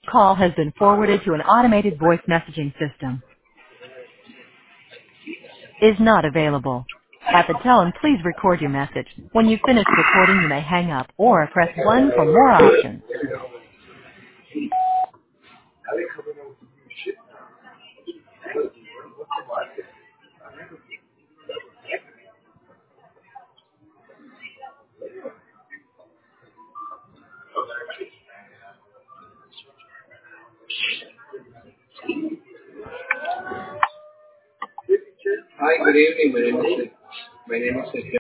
Call has been forwarded to an automated voice messaging system. Is not available. At the tone, please record your message. When you've finished recording, you may hang up or press 1 for more options. Hi, good evening. My name is Nitya.